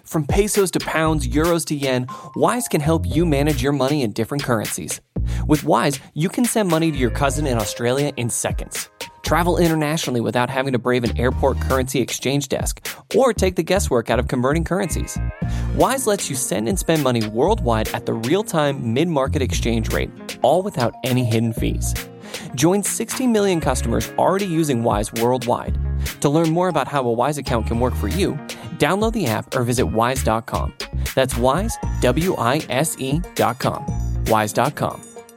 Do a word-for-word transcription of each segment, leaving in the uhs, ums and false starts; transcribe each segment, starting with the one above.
From pesos to pounds, euros to yen, Wise can help you manage your money in different currencies. With Wise, you can send money to your cousin in Australia in seconds. Travel internationally without having to brave an airport currency exchange desk or take the guesswork out of converting currencies. Wise lets you send and spend money worldwide at the real-time mid-market exchange rate, all without any hidden fees. Join sixty million customers already using Wise worldwide. To learn more about how a Wise account can work for you, download the app or visit wise dot com. That's Wise, W I S E dot com. wise dot com.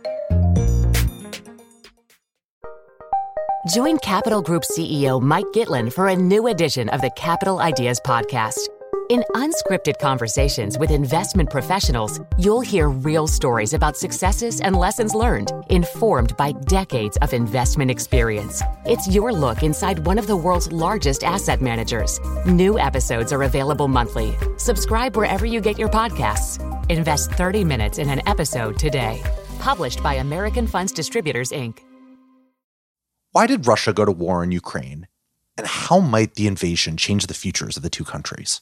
Join Capital Group C E O Mike Gitlin for a new edition of the Capital Ideas Podcast. In unscripted conversations with investment professionals, you'll hear real stories about successes and lessons learned, informed by decades of investment experience. It's your look inside one of the world's largest asset managers. New episodes are available monthly. Subscribe wherever you get your podcasts. Invest thirty minutes in an episode today. Published by American Funds Distributors, Incorporated. Why did Russia go to war in Ukraine? And how might the invasion change the futures of the two countries?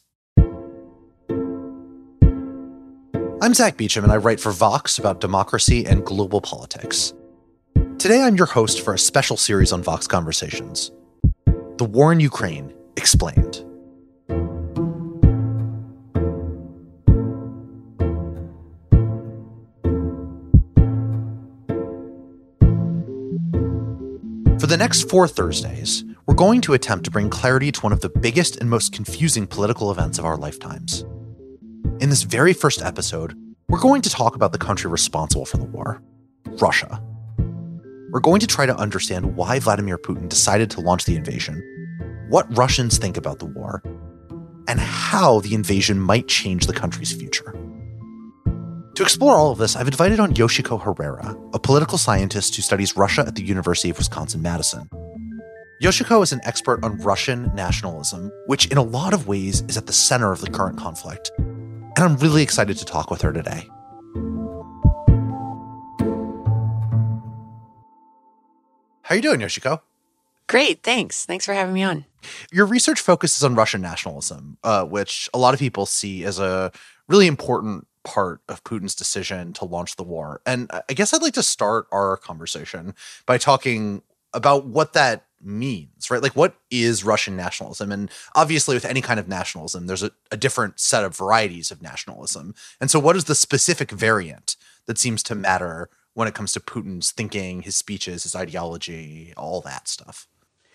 I'm Zach Beecham, and I write for Vox about democracy and global politics. Today, I'm your host for a special series on Vox Conversations. The War in Ukraine, Explained. For the next four Thursdays, we're going to attempt to bring clarity to one of the biggest and most confusing political events of our lifetimes. In this very first episode, we're going to talk about the country responsible for the war, Russia. We're going to try to understand why Vladimir Putin decided to launch the invasion, what Russians think about the war, and how the invasion might change the country's future. To explore all of this, I've invited on Yoshiko Herrera, a political scientist who studies Russia at the University of Wisconsin-Madison. Yoshiko is an expert on Russian nationalism, which in a lot of ways is at the center of the current conflict. And I'm really excited to talk with her today. How are you doing, Yoshiko? Great, thanks. Thanks for having me on. Your research focuses on Russian nationalism, uh, which a lot of people see as a really important part of Putin's decision to launch the war. And I guess I'd like to start our conversation by talking about what that means, right? Like, what is Russian nationalism? And obviously with any kind of nationalism, there's a, a different set of varieties of nationalism. And so what is the specific variant that seems to matter when it comes to Putin's thinking, his speeches, his ideology, all that stuff?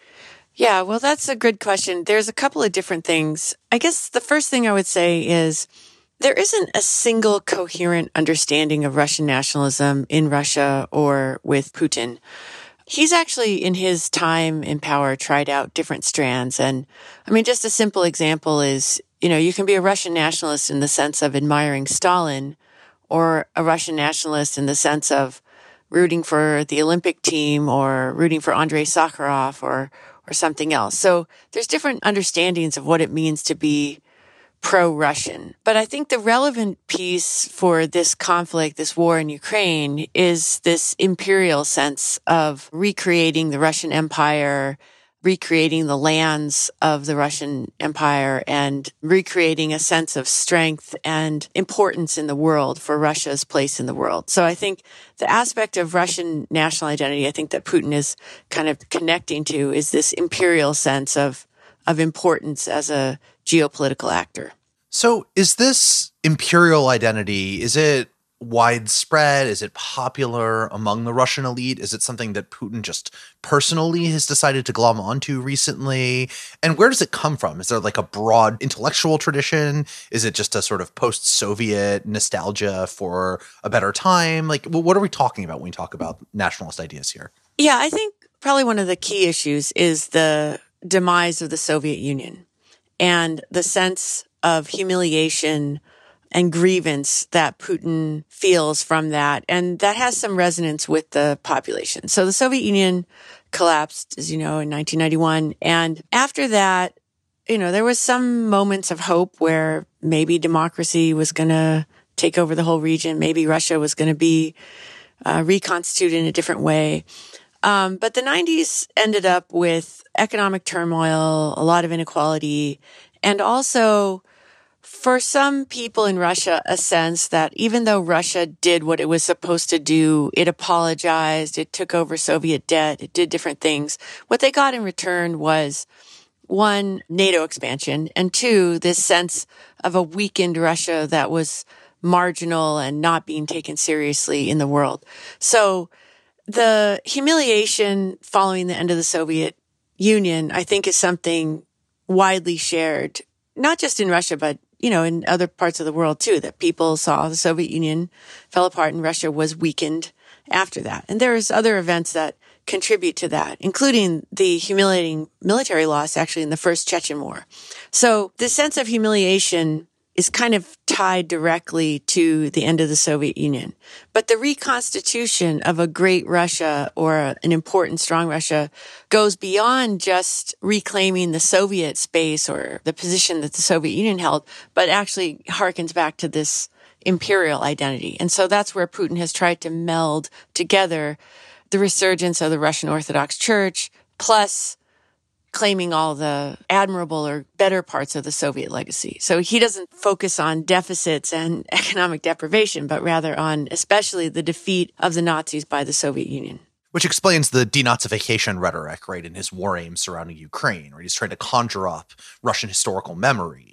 Yeah, well, that's a good question. There's a couple of different things. I guess the first thing I would say is there isn't a single coherent understanding of Russian nationalism in Russia or with Putin. He's actually, in his time in power, tried out different strands. And I mean, just a simple example is, you know, you can be a Russian nationalist in the sense of admiring Stalin, or a Russian nationalist in the sense of rooting for the Olympic team or rooting for Andrei Sakharov or, or something else. So there's different understandings of what it means to be pro-Russian. But I think the relevant piece for this conflict, this war in Ukraine, is this imperial sense of recreating the Russian Empire, recreating the lands of the Russian Empire, and recreating a sense of strength and importance in the world for Russia's place in the world. So I think the aspect of Russian national identity, I think that Putin is kind of connecting to, is this imperial sense of of importance as a geopolitical actor. So is this imperial identity, is it widespread? Is it popular among the Russian elite? Is it something that Putin just personally has decided to glom onto recently? And where does it come from? Is there like a broad intellectual tradition? Is it just a sort of post-Soviet nostalgia for a better time? Like, what are we talking about when we talk about nationalist ideas here? Yeah, I think probably one of the key issues is the demise of the Soviet Union and the sense of humiliation and grievance that Putin feels from that. And that has some resonance with the population. So the Soviet Union collapsed, as you know, in nineteen ninety-one. And after that, you know, there was some moments of hope where maybe democracy was going to take over the whole region. Maybe Russia was going to be uh, reconstituted in a different way. Um, but the nineties ended up with economic turmoil, a lot of inequality, and also for some people in Russia a sense that even though Russia did what it was supposed to do, it apologized, it took over Soviet debt, it did different things. What they got in return was, one, NATO expansion, and two, this sense of a weakened Russia that was marginal and not being taken seriously in the world. So the humiliation following the end of the Soviet Union, I think, is something widely shared, not just in Russia, but, you know, in other parts of the world too, that people saw the Soviet Union fell apart and Russia was weakened after that. And there's other events that contribute to that, including the humiliating military loss actually in the first Chechen War. So this sense of humiliation is kind of tied directly to the end of the Soviet Union. But the reconstitution of a great Russia or an important, strong Russia goes beyond just reclaiming the Soviet space or the position that the Soviet Union held, but actually harkens back to this imperial identity. And so that's where Putin has tried to meld together the resurgence of the Russian Orthodox Church, plus claiming all the admirable or better parts of the Soviet legacy. So he doesn't focus on deficits and economic deprivation, but rather on especially the defeat of the Nazis by the Soviet Union. Which explains the denazification rhetoric, right, in his war aims surrounding Ukraine, right? He's trying to conjure up Russian historical memory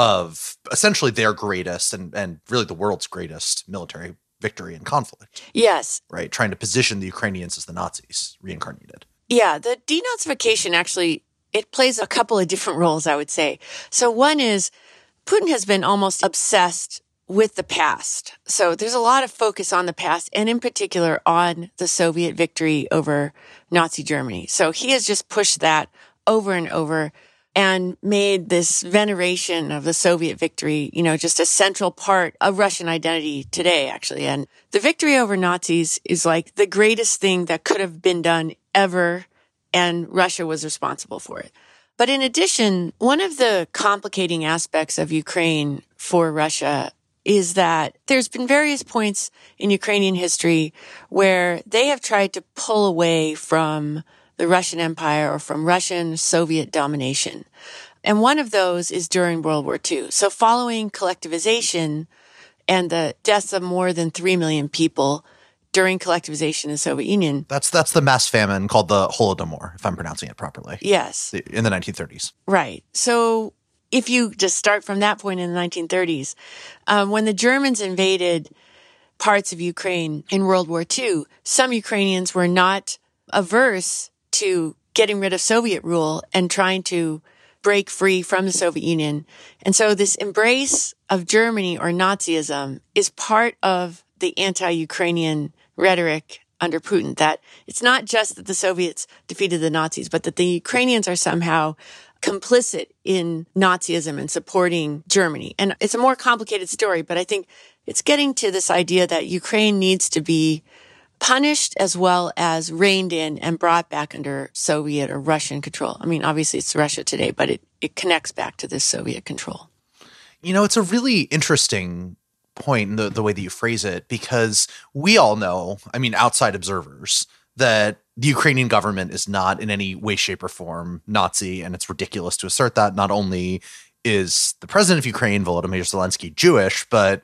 of essentially their greatest and, and really the world's greatest military victory in conflict. Yes. Right, trying to position the Ukrainians as the Nazis reincarnated. Yeah, the denazification actually, it plays a couple of different roles, I would say. So one is Putin has been almost obsessed with the past. So there's a lot of focus on the past, and in particular on the Soviet victory over Nazi Germany. So he has just pushed that over and over and made this veneration of the Soviet victory, you know, just a central part of Russian identity today, actually. And the victory over Nazis is like the greatest thing that could have been done ever, and Russia was responsible for it. But in addition, one of the complicating aspects of Ukraine for Russia is that there's been various points in Ukrainian history where they have tried to pull away from the Russian Empire or from Russian Soviet domination. And one of those is during World War Two. So following collectivization and the deaths of more than three million people during collectivization in the Soviet Union. That's that's the mass famine called the Holodomor, if I'm pronouncing it properly. Yes. In the nineteen thirties. Right. So if you just start from that point in the nineteen thirties, um, when the Germans invaded parts of Ukraine in World War Two, some Ukrainians were not averse to getting rid of Soviet rule and trying to break free from the Soviet Union. And so this embrace of Germany or Nazism is part of the anti-Ukrainian rhetoric under Putin, that it's not just that the Soviets defeated the Nazis, but that the Ukrainians are somehow complicit in Nazism and supporting Germany. And it's a more complicated story, but I think it's getting to this idea that Ukraine needs to be punished as well as reined in and brought back under Soviet or Russian control. I mean, obviously it's Russia today, but it, it connects back to this Soviet control. You know, it's a really interesting point in the, the way that you phrase it, because we all know, I mean, outside observers, that the Ukrainian government is not in any way, shape, or form Nazi, and it's ridiculous to assert that. Not only is the president of Ukraine, Volodymyr Zelensky, Jewish, but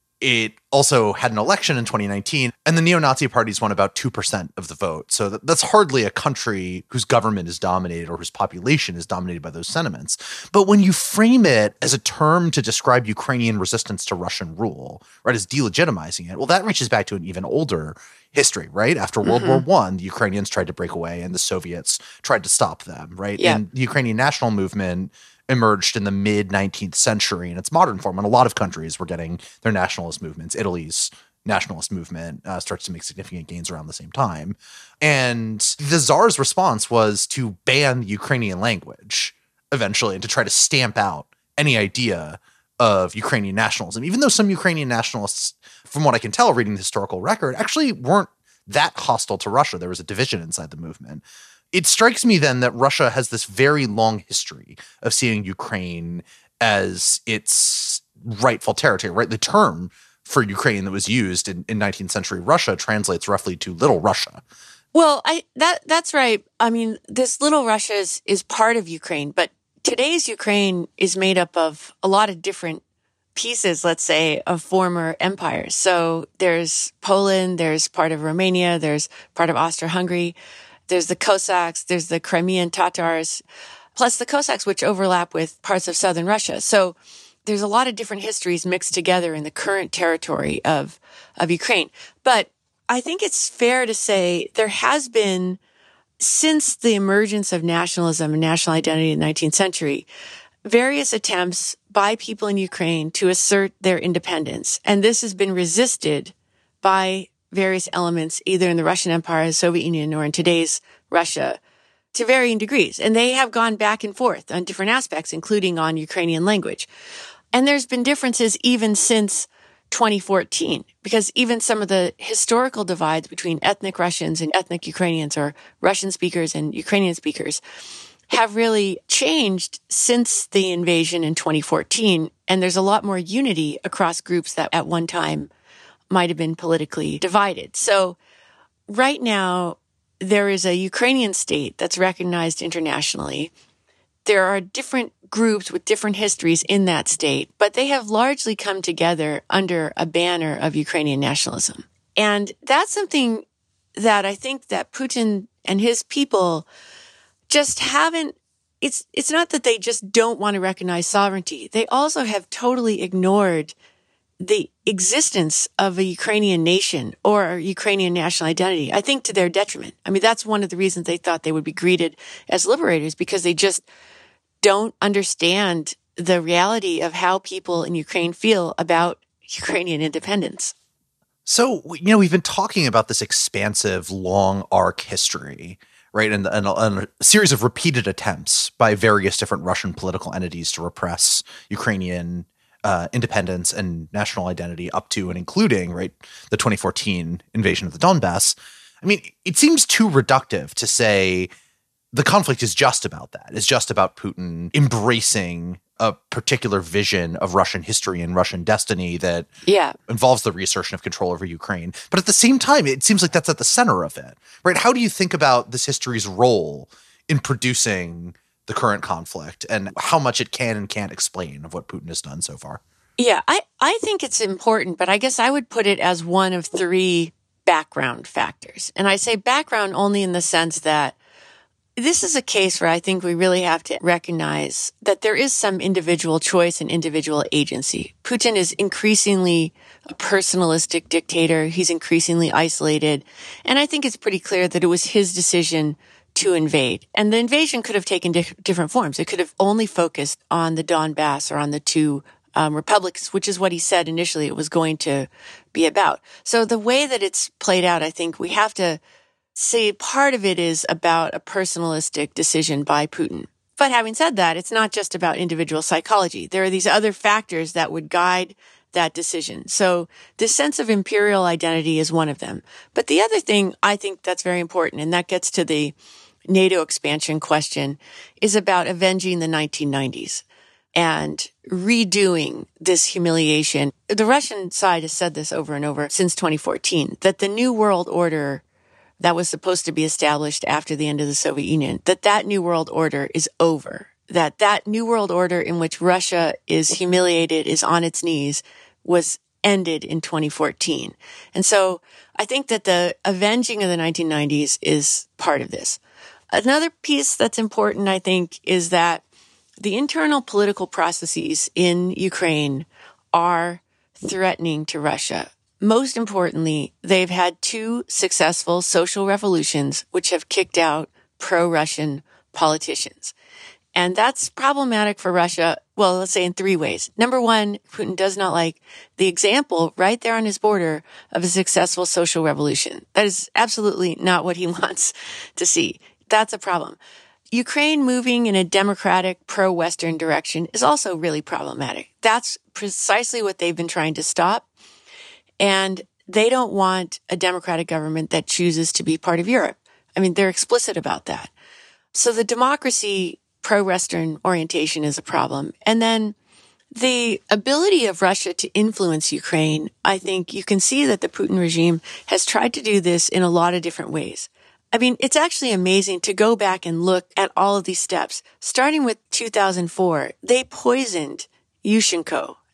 it also had an election in twenty nineteen, and the neo-Nazi parties won about two percent of the vote. So that, that's hardly a country whose government is dominated or whose population is dominated by those sentiments. But when you frame it as a term to describe Ukrainian resistance to Russian rule, right, as delegitimizing it, well, that reaches back to an even older history, right? After World mm-hmm. War One, the Ukrainians tried to break away and the Soviets tried to stop them, right? Yeah. And the Ukrainian national movement emerged in the mid-nineteenth century in its modern form. And a lot of countries were getting their nationalist movements. Italy's nationalist movement uh, starts to make significant gains around the same time. And the Tsar's response was to ban the Ukrainian language eventually and to try to stamp out any idea of Ukrainian nationalism, even though some Ukrainian nationalists, from what I can tell reading the historical record, actually weren't that hostile to Russia. There was a division inside the movement. It strikes me then that Russia has this very long history of seeing Ukraine as its rightful territory, right? The term for Ukraine that was used in, in nineteenth century Russia translates roughly to Little Russia. Well, I that that's right. I mean, this Little Russia is, is part of Ukraine, but today's Ukraine is made up of a lot of different pieces, let's say, of former empires. So there's Poland, there's part of Romania, there's part of Austro-Hungary, there's the Cossacks, there's the Crimean Tatars, plus the Cossacks, which overlap with parts of southern Russia. So there's a lot of different histories mixed together in the current territory of, of Ukraine. But I think it's fair to say there has been, since the emergence of nationalism and national identity in the nineteenth century, various attempts by people in Ukraine to assert their independence. And this has been resisted by various elements, either in the Russian Empire, the Soviet Union, or in today's Russia, to varying degrees. And they have gone back and forth on different aspects, including on Ukrainian language. And there's been differences even since twenty fourteen, because even some of the historical divides between ethnic Russians and ethnic Ukrainians, or Russian speakers and Ukrainian speakers, have really changed since the invasion in twenty fourteen. And there's a lot more unity across groups that at one time might have been politically divided. So right now, there is a Ukrainian state that's recognized internationally. There are different groups with different histories in that state, but they have largely come together under a banner of Ukrainian nationalism. And that's something that I think that Putin and his people just haven't, it's, it's not that they just don't want to recognize sovereignty. They also have totally ignored the existence of a Ukrainian nation or a Ukrainian national identity, I think to their detriment. I mean, that's one of the reasons they thought they would be greeted as liberators, because they just don't understand the reality of how people in Ukraine feel about Ukrainian independence. So, you know, we've been talking about this expansive, long arc history, right? And, and, and a series of repeated attempts by various different Russian political entities to repress Ukrainian uh, independence and national identity up to and including, right, the twenty fourteen invasion of the Donbass. I mean, it seems too reductive to say the conflict is just about that. It's just about Putin embracing a particular vision of Russian history and Russian destiny that yeah. involves the reassertion of control over Ukraine. But at the same time, it seems like that's at the center of it, right? How do you think about this history's role in producing the current conflict and how much it can and can't explain of what Putin has done so far? Yeah, I, I think it's important, but I guess I would put it as one of three background factors. And I say background only in the sense that this is a case where I think we really have to recognize that there is some individual choice and individual agency. Putin is increasingly a personalistic dictator. He's increasingly isolated. And I think it's pretty clear that it was his decision to invade. And the invasion could have taken di- different forms. It could have only focused on the Donbass or on the two um, republics, which is what he said initially it was going to be about. So the way that it's played out, I think we have to say part of it is about a personalistic decision by Putin. But having said that, it's not just about individual psychology. There are these other factors that would guide that decision. So this sense of imperial identity is one of them. But the other thing I think that's very important, and that gets to the NATO expansion question, is about avenging the nineteen nineties and redoing this humiliation. The Russian side has said this over and over since twenty fourteen, that the New World Order that was supposed to be established after the end of the Soviet Union, that that New World Order is over, that that New World Order in which Russia is humiliated, is on its knees, was ended in twenty fourteen. And so I think that the avenging of the nineteen nineties is part of this. Another piece that's important, I think, is that the internal political processes in Ukraine are threatening to Russia. Most importantly, they've had two successful social revolutions which have kicked out pro-Russian politicians. And that's problematic for Russia, well, let's say in three ways. Number one, Putin does not like the example right there on his border of a successful social revolution. That is absolutely not what he wants to see. That's a problem. Ukraine moving in a democratic, pro-Western direction is also really problematic. That's precisely what they've been trying to stop. And they don't want a democratic government that chooses to be part of Europe. I mean, they're explicit about that. So the democracy, pro-Western orientation is a problem. And then the ability of Russia to influence Ukraine, I think you can see that the Putin regime has tried to do this in a lot of different ways. I mean, it's actually amazing to go back and look at all of these steps. Starting with two thousand four, they poisoned Yushchenko,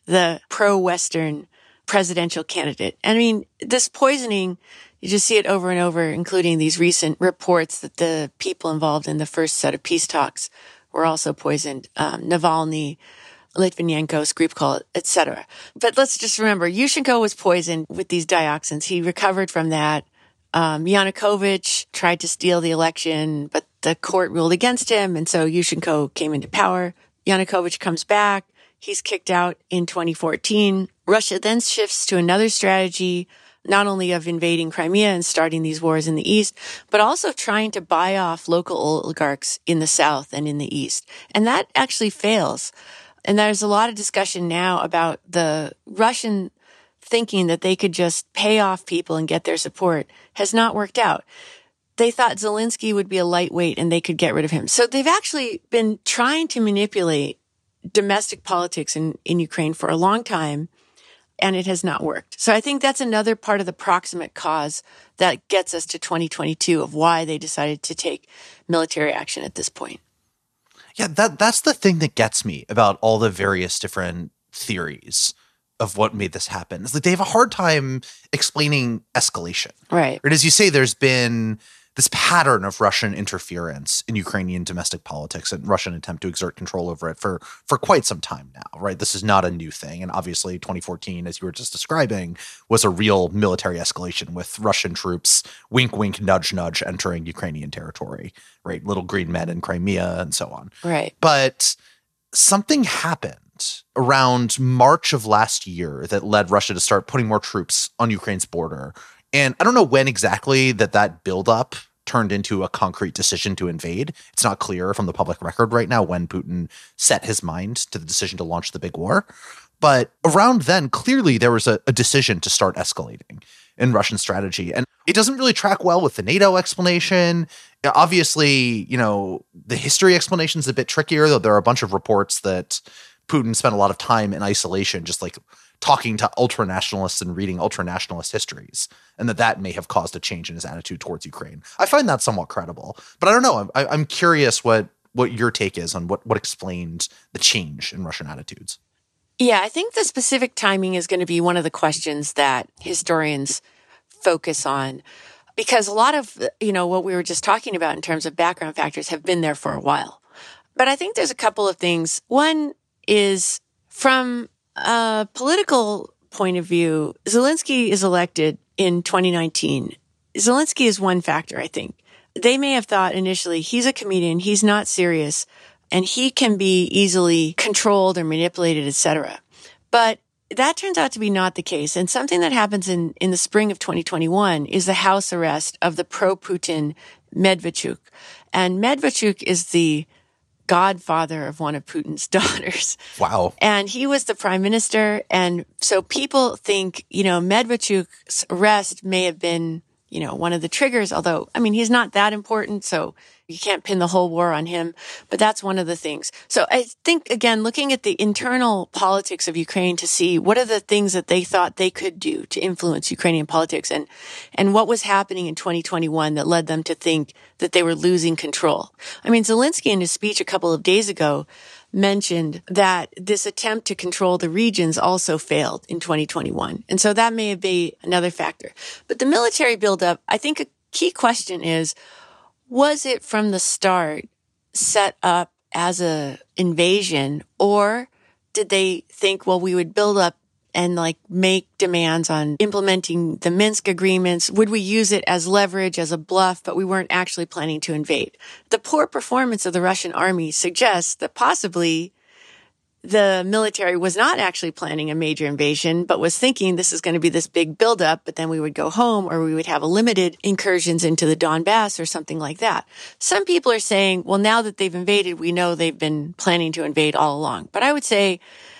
the pro-Western presidential candidate. I mean, this poisoning, you just see it over and over, including these recent reports that the people involved in the first set of peace talks were also poisoned. Um, Navalny, Litvinenko, Skripal, et cetera. But let's just remember, Yushchenko was poisoned with these dioxins. He recovered from that. Um, Yanukovych tried to steal the election, but the court ruled against him, and so Yushchenko came into power. Yanukovych comes back. He's kicked out in twenty fourteen. Russia then shifts to another strategy, not only of invading Crimea and starting these wars in the east, but also trying to buy off local oligarchs in the south and in the east. And that actually fails. And there's a lot of discussion now about the Russian thinking that they could just pay off people and get their support has not worked out. They thought Zelensky would be a lightweight and they could get rid of him. So they've actually been trying to manipulate domestic politics in, in Ukraine for a long time, and it has not worked. So I think that's another part of the proximate cause that gets us to twenty twenty-two of why they decided to take military action at this point. Yeah, that that's the thing that gets me about all the various different theories of what made this happen. It's like they have a hard time explaining escalation. Right. Right. As you say, there's been this pattern of Russian interference in Ukrainian domestic politics and Russian attempt to exert control over it for, for quite some time now, right? This is not a new thing. And obviously twenty fourteen, as you were just describing, was a real military escalation with Russian troops, wink, wink, nudge, nudge, entering Ukrainian territory, right? Little green men in Crimea and so on. Right. But something happened around March of last year that led Russia to start putting more troops on Ukraine's border. And I don't know when exactly that that buildup turned into a concrete decision to invade. It's not clear from the public record right now when Putin set his mind to the decision to launch the big war. But around then, clearly there was a, a decision to start escalating in Russian strategy. And it doesn't really track well with the NATO explanation. Obviously, you know, the history explanation is a bit trickier, though there are a bunch of reports that Putin spent a lot of time in isolation, just like talking to ultra-nationalists and reading ultra-nationalist histories, and that that may have caused a change in his attitude towards Ukraine. I find that somewhat credible, but I don't know. I, I'm curious what what your take is on what, what explained the change in Russian attitudes. Yeah, I think the specific timing is going to be one of the questions that historians focus on, because a lot of, you know, what we were just talking about in terms of background factors have been there for a while. But I think there's a couple of things. One is from a political point of view, Zelensky is elected in twenty nineteen. Zelensky is one factor, I think. They may have thought initially he's a comedian, he's not serious, and he can be easily controlled or manipulated, et cetera. But that turns out to be not the case. And something that happens in, in the spring of twenty twenty-one is the house arrest of the pro-Putin Medvedchuk. And Medvedchuk is the godfather of one of Putin's daughters. Wow. And he was the prime minister. And so people think, you know, Medvedchuk's arrest may have been, you know, one of the triggers, although, I mean, he's not that important, so you can't pin the whole war on him, but that's one of the things. So I think, again, looking at the internal politics of Ukraine to see what are the things that they thought they could do to influence Ukrainian politics, and, and what was happening in twenty twenty-one that led them to think that they were losing control. I mean, Zelensky in his speech a couple of days ago mentioned that this attempt to control the regions also failed in twenty twenty-one. And so that may be another factor. But the military buildup, I think a key question is, was it from the start set up as a invasion, or did they think, well, we would build up and like make demands on implementing the Minsk agreements? Would we use it as leverage, as a bluff, but we weren't actually planning to invade? The poor performance of the Russian army suggests that possibly the military was not actually planning a major invasion, but was thinking this is going to be this big buildup, but then we would go home, or we would have a limited incursions into the Donbass or something like that. Some people are saying, well, now that they've invaded, we know they've been planning to invade all along. But I would say,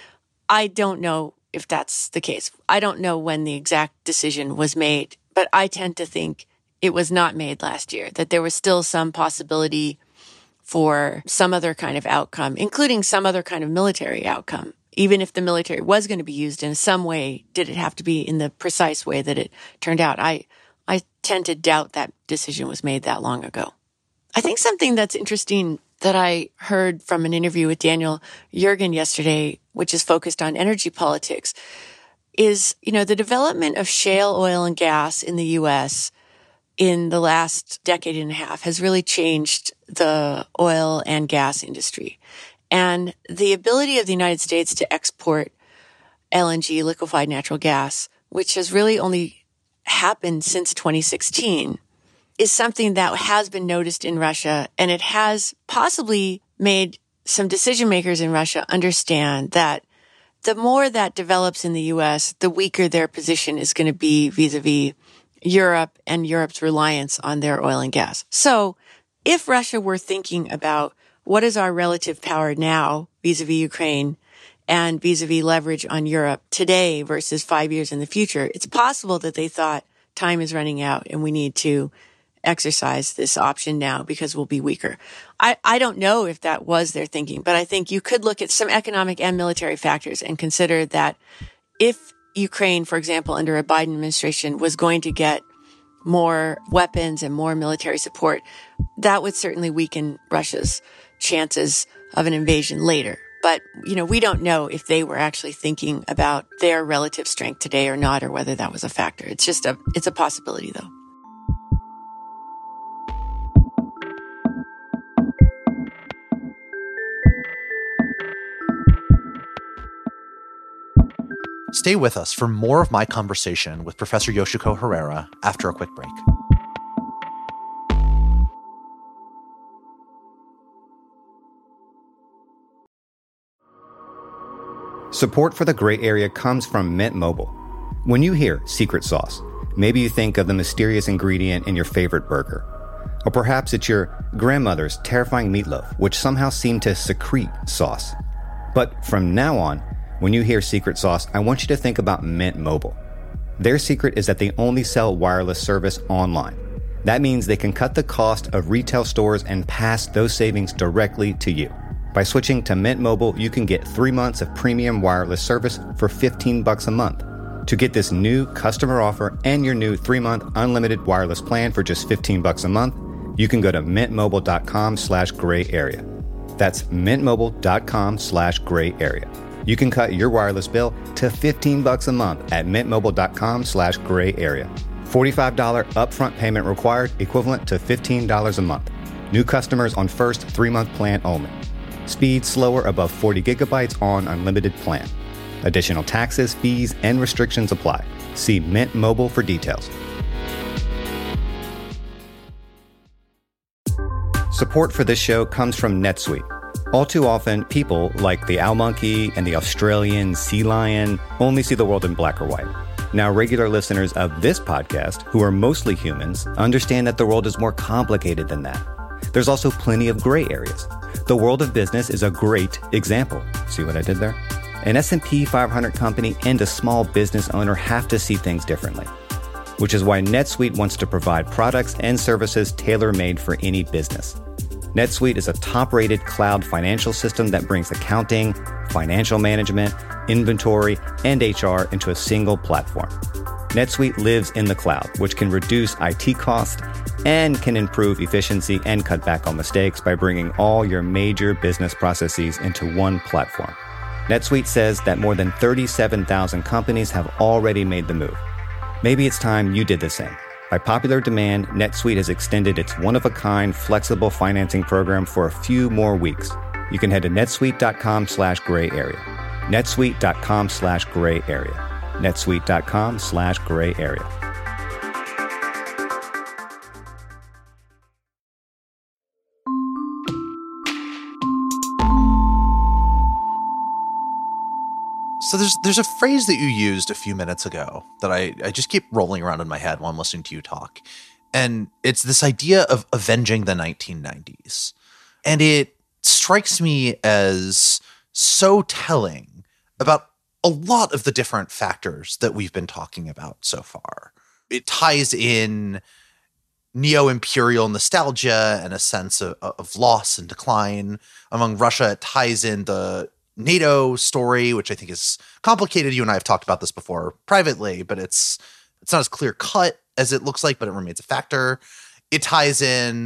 I don't know if that's the case. I don't know when the exact decision was made, but I tend to think it was not made last year, that there was still some possibility for some other kind of outcome, including some other kind of military outcome. Even if the military was going to be used in some way, did it have to be in the precise way that it turned out? I, I tend to doubt that decision was made that long ago. I think something that's interesting that I heard from an interview with Daniel Yergin yesterday, which is focused on energy politics, is, you know, the development of shale oil and gas in the U S in the last decade and a half has really changed the oil and gas industry. And the ability of the United States to export L N G, liquefied natural gas, which has really only happened since twenty sixteen, is something that has been noticed in Russia, and it has possibly made some decision makers in Russia understand that the more that develops in the U S, the weaker their position is going to be vis-a-vis Europe and Europe's reliance on their oil and gas. So if Russia were thinking about what is our relative power now vis-a-vis Ukraine and vis-a-vis leverage on Europe today versus five years in the future, it's possible that they thought time is running out and we need to exercise this option now because we'll be weaker. I, I don't know if that was their thinking, but I think you could look at some economic and military factors and consider that if Ukraine, for example, under a Biden administration was going to get more weapons and more military support, that would certainly weaken Russia's chances of an invasion later. But, you know, we don't know if they were actually thinking about their relative strength today or not, or whether that was a factor. It's just a, it's a possibility, though. Stay with us for more of my conversation with Professor Yoshiko Herrera after a quick break. Support for the Gray Area comes from Mint Mobile. When you hear secret sauce, maybe you think of the mysterious ingredient in your favorite burger. Or perhaps it's your grandmother's terrifying meatloaf, which somehow seemed to secrete sauce. But from now on, when you hear secret sauce, I want you to think about Mint Mobile. Their secret is that they only sell wireless service online. That means they can cut the cost of retail stores and pass those savings directly to you. By switching to Mint Mobile, you can get three months of premium wireless service for fifteen bucks a month. To get this new customer offer and your new three-month unlimited wireless plan for just fifteen bucks a month, you can go to mintmobile.com slash gray area. That's mintmobile.com slash gray area. You can cut your wireless bill to fifteen bucks a month at mintmobile.com slash gray area. forty-five dollars upfront payment required, equivalent to fifteen dollars a month. New customers on first three-month plan only. Speed slower above forty gigabytes on unlimited plan. Additional taxes, fees, and restrictions apply. See Mint Mobile for details. Support for this show comes from NetSuite. All too often, people like the owl monkey and the Australian sea lion only see the world in black or white. Now, regular listeners of this podcast, who are mostly humans, understand that the world is more complicated than that. There's also plenty of gray areas. The world of business is a great example. See what I did there? An S and P five hundred company and a small business owner have to see things differently, which is why NetSuite wants to provide products and services tailor-made for any business. NetSuite is a top-rated cloud financial system that brings accounting, financial management, inventory, and H R into a single platform. NetSuite lives in the cloud, which can reduce I T costs and can improve efficiency and cut back on mistakes by bringing all your major business processes into one platform. NetSuite says that more than thirty-seven thousand companies have already made the move. Maybe it's time you did the same. By popular demand, NetSuite has extended its one-of-a-kind flexible financing program for a few more weeks. You can head to netsuite.com slash gray area. netsuite.com slash gray area. netsuite.com slash gray area. So there's there's a phrase that you used a few minutes ago that I, I just keep rolling around in my head while I'm listening to you talk. And it's this idea of avenging the nineteen nineties. And it strikes me as so telling about a lot of the different factors that we've been talking about so far. It ties in neo-imperial nostalgia and a sense of, of loss and decline. Among Russia, it ties in the NATO story, which I think is complicated. You and I have talked about this before privately, but it's it's not as clear cut as it looks like, but it remains a factor. It ties in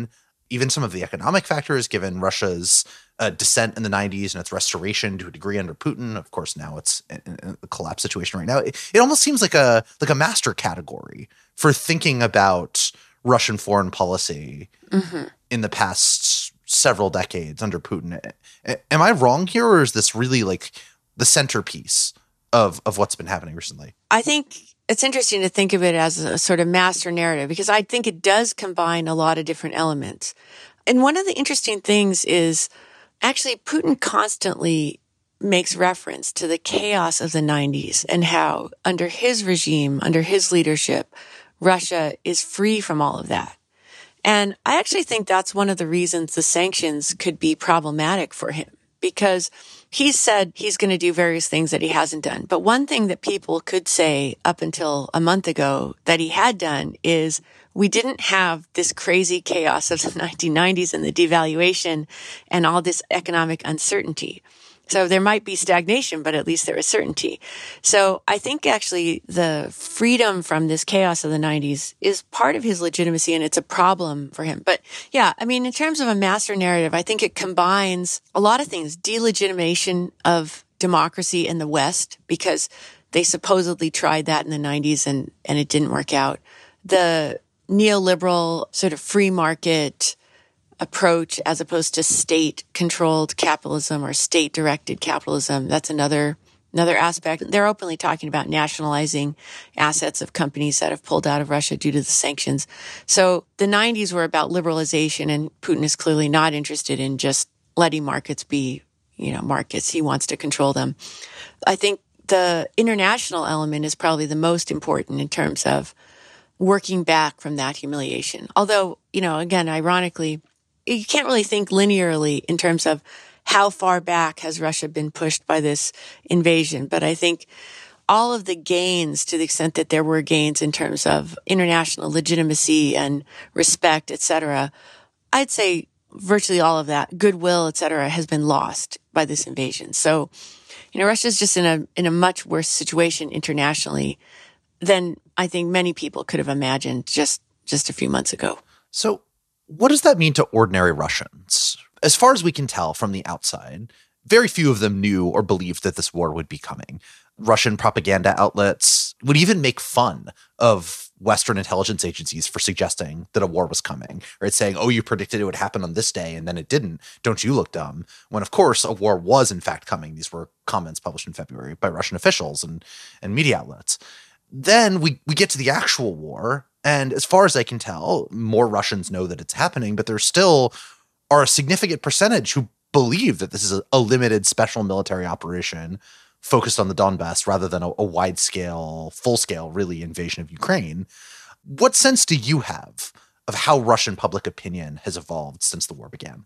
even some of the economic factors, given Russia's uh, descent in the nineties and its restoration to a degree under Putin. Of course, now it's in, in a collapse situation right now. It, it almost seems like a like a master category for thinking about Russian foreign policy mm-hmm. in the past several decades under Putin. Am I wrong here, or is this really like the centerpiece of of what's been happening recently? I think it's interesting to think of it as a sort of master narrative, because I think it does combine a lot of different elements. And one of the interesting things is actually Putin constantly makes reference to the chaos of the nineties and how under his regime, under his leadership, Russia is free from all of that. And I actually think that's one of the reasons the sanctions could be problematic for him, because he said he's going to do various things that he hasn't done. But one thing that people could say up until a month ago that he had done is we didn't have this crazy chaos of the nineteen nineties and the devaluation and all this economic uncertainty. So there might be stagnation, but at least there is certainty. So I think actually the freedom from this chaos of the nineties is part of his legitimacy, and it's a problem for him. But yeah, I mean, in terms of a master narrative, I think it combines a lot of things. Delegitimation of democracy in the West, because they supposedly tried that in the nineties and, and it didn't work out. The neoliberal sort of free market approach as opposed to state-controlled capitalism or state-directed capitalism. That's another another aspect. They're openly talking about nationalizing assets of companies that have pulled out of Russia due to the sanctions. So the nineties were about liberalization, and Putin is clearly not interested in just letting markets be, you know, markets. He wants to control them. I think the international element is probably the most important in terms of working back from that humiliation. Although, you know, again, ironically, you can't really think linearly in terms of how far back has Russia been pushed by this invasion. But I think all of the gains, to the extent that there were gains in terms of international legitimacy and respect, et cetera, I'd say virtually all of that, goodwill, et cetera, has been lost by this invasion. So, you know, Russia's just in a in a much worse situation internationally than I think many people could have imagined just just a few months ago. So what does that mean to ordinary Russians? As far as we can tell from the outside, very few of them knew or believed that this war would be coming. Russian propaganda outlets would even make fun of Western intelligence agencies for suggesting that a war was coming, right? Saying, oh, you predicted it would happen on this day and then it didn't. Don't you look dumb? When, of course, a war was in fact coming. These were comments published in February by Russian officials and, and media outlets. Then we, we get to the actual war. And as far as I can tell, more Russians know that it's happening, but there still are a significant percentage who believe that this is a, a limited special military operation focused on the Donbass rather than a, a wide-scale, full-scale, really, invasion of Ukraine. What sense do you have of how Russian public opinion has evolved since the war began?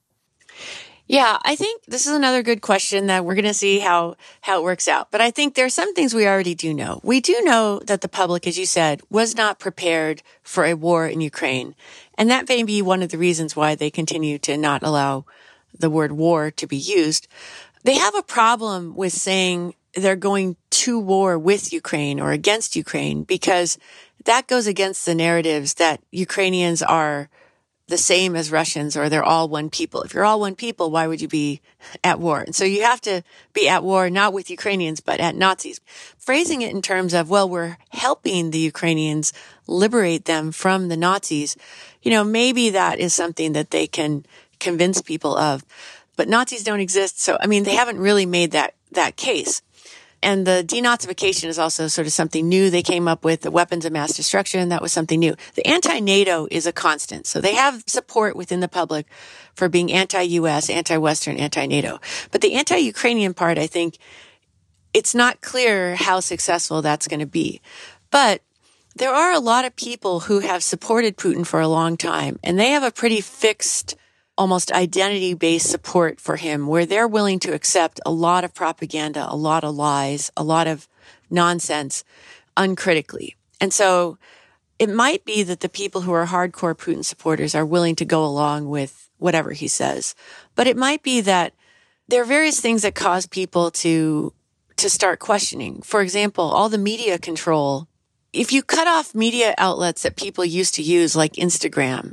Yeah, I think this is another good question that we're going to see how, how it works out. But I think there are some things we already do know. We do know that the public, as you said, was not prepared for a war in Ukraine. And that may be one of the reasons why they continue to not allow the word war to be used. They have a problem with saying they're going to war with Ukraine or against Ukraine, because that goes against the narratives that Ukrainians are the same as Russians, or they're all one people. If you're all one people, why would you be at war? And so you have to be at war, not with Ukrainians, but at Nazis. Phrasing it in terms of, well, we're helping the Ukrainians liberate them from the Nazis. You know, maybe that is something that they can convince people of, but Nazis don't exist. So, I mean, they haven't really made that, that case. And the denazification is also sort of something new they came up with. The weapons of mass destruction, that was something new. The anti-NATO is a constant. So they have support within the public for being anti-U S, anti-Western, anti-NATO. But the anti-Ukrainian part, I think, it's not clear how successful that's going to be. But there are a lot of people who have supported Putin for a long time, and they have a pretty fixed, almost identity-based support for him, where they're willing to accept a lot of propaganda, a lot of lies, a lot of nonsense uncritically. And so it might be that the people who are hardcore Putin supporters are willing to go along with whatever he says. But it might be that there are various things that cause people to, to start questioning. For example, all the media control. If you cut off media outlets that people used to use, like Instagram,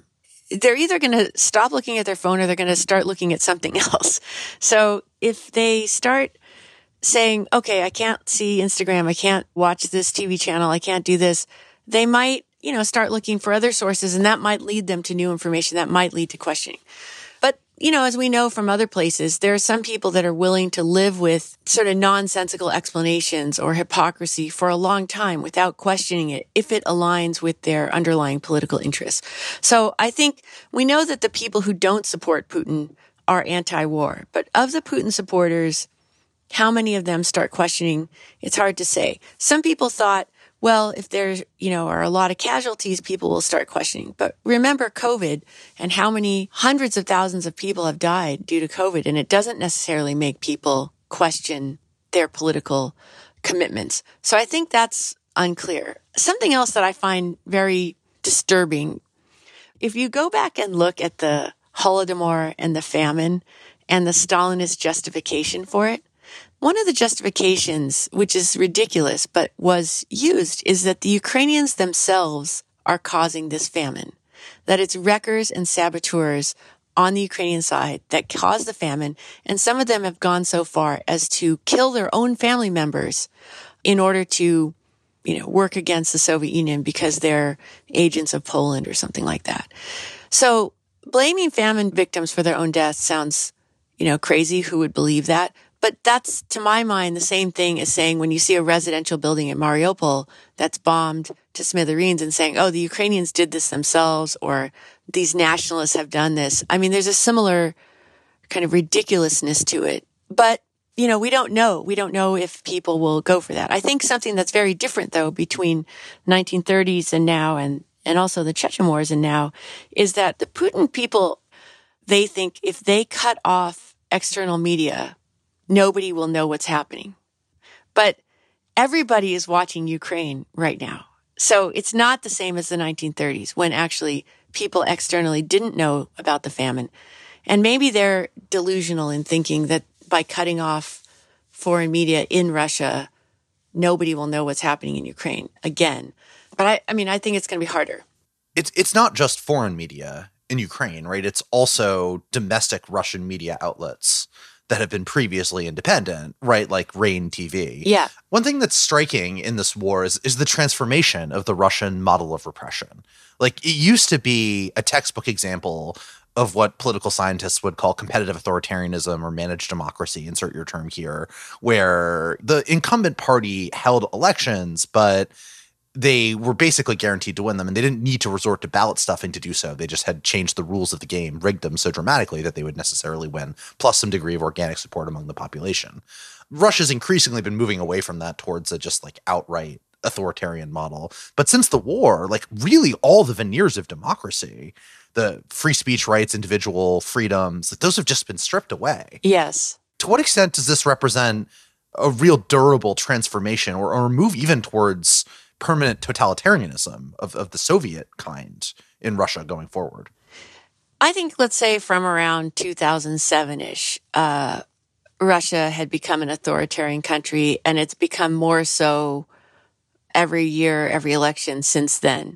they're either going to stop looking at their phone or they're going to start looking at something else. So if they start saying, okay, I can't see Instagram, I can't watch this T V channel, I can't do this, they might, you know, start looking for other sources, and that might lead them to new information. That might lead to questioning. But, you know, as we know from other places, there are some people that are willing to live with sort of nonsensical explanations or hypocrisy for a long time without questioning it if it aligns with their underlying political interests. So I think we know that the people who don't support Putin are anti-war. But of the Putin supporters, how many of them start questioning? It's hard to say. Some people thought, well, if there's, you know, are a lot of casualties, people will start questioning. But remember COVID and how many hundreds of thousands of people have died due to COVID. And it doesn't necessarily make people question their political commitments. So I think that's unclear. Something else that I find very disturbing, if you go back and look at the Holodomor and the famine and the Stalinist justification for it, one of the justifications, which is ridiculous, but was used, is that the Ukrainians themselves are causing this famine, that it's wreckers and saboteurs on the Ukrainian side that caused the famine, and some of them have gone so far as to kill their own family members in order to, you know, work against the Soviet Union because they're agents of Poland or something like that. So blaming famine victims for their own deaths sounds, you know, crazy. Who would believe that? But that's, to my mind, the same thing as saying when you see a residential building in Mariupol that's bombed to smithereens and saying, oh, the Ukrainians did this themselves, or these nationalists have done this. I mean, there's a similar kind of ridiculousness to it. But, you know, we don't know. We don't know if people will go for that. I think something that's very different, though, between nineteen thirties and now, and, and also the Chechen Wars and now, is that the Putin people, they think if they cut off external media, nobody will know what's happening. But everybody is watching Ukraine right now. So it's not the same as the nineteen thirties when actually people externally didn't know about the famine. And maybe they're delusional in thinking that by cutting off foreign media in Russia, nobody will know what's happening in Ukraine again. But I, I mean, I think it's going to be harder. It's it's not just foreign media in Ukraine, right? It's also domestic Russian media outlets that have been previously independent, right? Like Rain T V. Yeah. One thing that's striking in this war is, is the transformation of the Russian model of repression. Like, it used to be a textbook example of what political scientists would call competitive authoritarianism or managed democracy, insert your term here, where the incumbent party held elections, but they were basically guaranteed to win them, and they didn't need to resort to ballot stuffing to do so. They just had changed the rules of the game, rigged them so dramatically that they would necessarily win, plus some degree of organic support among the population. Russia's increasingly been moving away from that towards a just like outright authoritarian model. But since the war, like really all the veneers of democracy, the free speech rights, individual freedoms, like those have just been stripped away. Yes. To what extent does this represent a real durable transformation or, or a move even towards permanent totalitarianism of, of the Soviet kind in Russia going forward? I think, let's say from around two thousand seven-ish, uh, Russia had become an authoritarian country, and it's become more so every year, every election since then.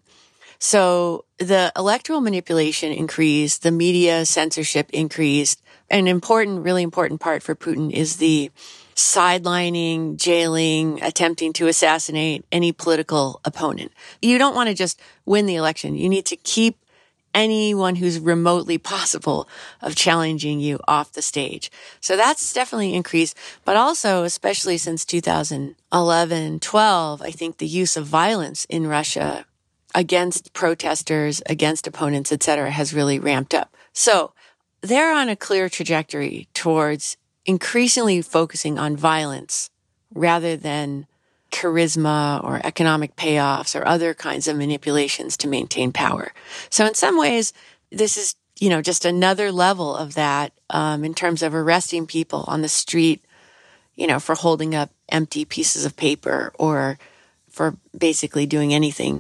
So the electoral manipulation increased, the media censorship increased. An important, really important part for Putin is the sidelining, jailing, attempting to assassinate any political opponent. You don't want to just win the election. You need to keep anyone who's remotely possible of challenging you off the stage. So that's definitely increased. But also, especially since two thousand eleven, twelve, I think the use of violence in Russia against protesters, against opponents, et cetera, has really ramped up. So they're on a clear trajectory towards increasingly focusing on violence rather than charisma or economic payoffs or other kinds of manipulations to maintain power. So in some ways, this is, you know, just another level of that um, in terms of arresting people on the street, you know, for holding up empty pieces of paper or for basically doing anything.